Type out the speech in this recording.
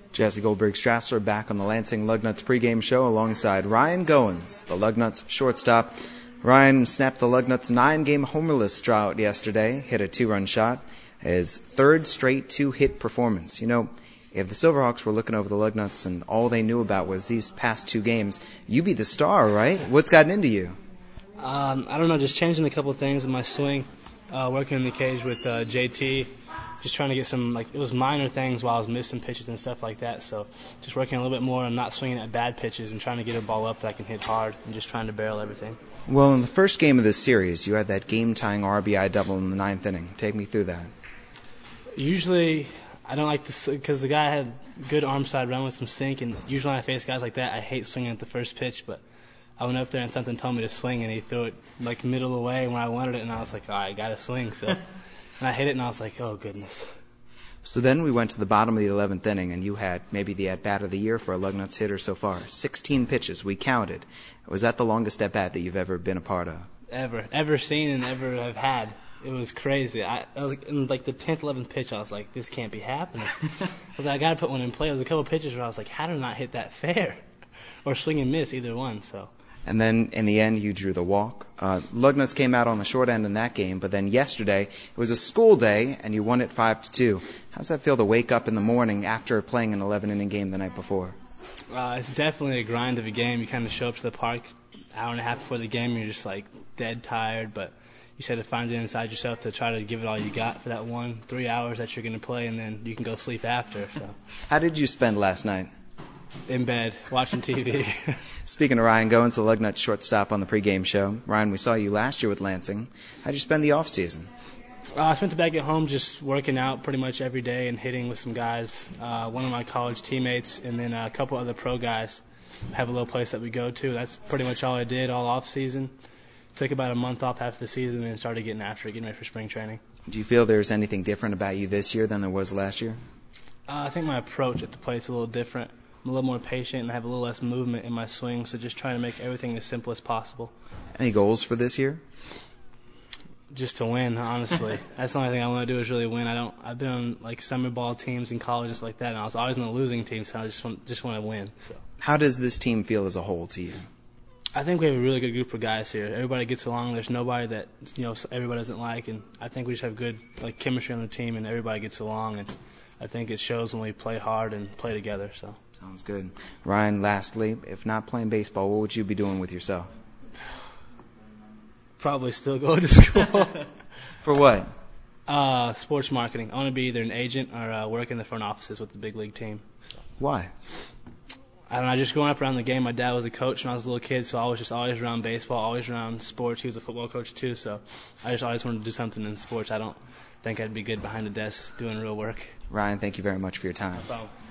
Jesse Goldberg-Strassler back on the Lansing Lugnuts pregame show alongside Ryan Goins, the Lugnuts shortstop. Ryan snapped the Lugnuts 9-game homerless drought yesterday, hit a 2-run shot, his third straight 2-hit performance. You know, if the Silverhawks were looking over the Lugnuts and all they knew about was these past 2 games, you'd be the star, right? What's gotten into you? I don't know, just changing a couple of things in my swing, working in the cage with JT, just trying to get some, it was minor things while I was missing pitches and stuff like that. So just working a little bit more and not swinging at bad pitches and trying to get a ball up that I can hit hard and just trying to barrel everything. Well, in the first game of this series, you had that game-tying RBI double in the 9th inning. Take me through that. Usually, I don't like to, because the guy had good arm side run with some sink, and usually when I face guys like that, I hate swinging at the first pitch, but I went up there and something told me to swing, and he threw it middle of the way when I wanted it, and I was like, all right, I got to swing. So, and I hit it, and I was like, oh, goodness. So then we went to the bottom of the 11th inning, and you had maybe the at-bat of the year for a Lugnuts hitter so far. 16 pitches, we counted. Was that the longest at-bat that you've ever been a part of? Ever seen and ever have had. It was crazy. I was in the 10th, 11th pitch, I was like, this can't be happening. I was like, I got to put one in play. There was a couple of pitches where I was like, how did I not hit that fair? Or swing and miss, either one, so. And then, in the end, you drew the walk. Lugnuts came out on the short end in that game, but then yesterday, it was a school day, and you won it 5-2. How's that feel to wake up in the morning after playing an 11-inning game the night before? It's definitely a grind of a game. You kind of show up to the park hour and a half before the game, and you're just, dead tired, but you just have to find it inside yourself to try to give it all you got for that 3 hours that you're going to play, and then you can go sleep after. So. How did you spend last night? In bed, watching TV. Speaking of Ryan Goins, the Lugnuts shortstop on the pregame show. Ryan, we saw you last year with Lansing. How'd you spend the off season? I spent the back at home just working out pretty much every day and hitting with some guys. One of my college teammates and then a couple other pro guys have a little place that we go to. That's pretty much all I did all off season. Took about a month off after the season and started getting after it, getting ready for spring training. Do you feel there's anything different about you this year than there was last year? I think my approach at the plate's a little different. I'm a little more patient and I have a little less movement in my swing, so just trying to make everything as simple as possible. Any goals for this year? Just to win, honestly. That's the only thing I want to do is really win. I've been on summer ball teams and colleges like that, and I was always on the losing team, so I just want to win. So. How does this team feel as a whole to you? I think we have a really good group of guys here. Everybody gets along. There's nobody that everybody doesn't like, and I think we just have good chemistry on the team, and everybody gets along, and I think it shows when we play hard and play together. So. Sounds good. Ryan, lastly, if not playing baseball, what would you be doing with yourself? Probably still going to school. For what? Sports marketing. I want to be either an agent or work in the front offices with the big league team. So. Why? I don't know. Just growing up around the game, my dad was a coach when I was a little kid, so I was just always around baseball, always around sports. He was a football coach too, so I just always wanted to do something in sports. I don't think I'd be good behind the desk doing real work. Ryan, thank you very much for your time. No problem.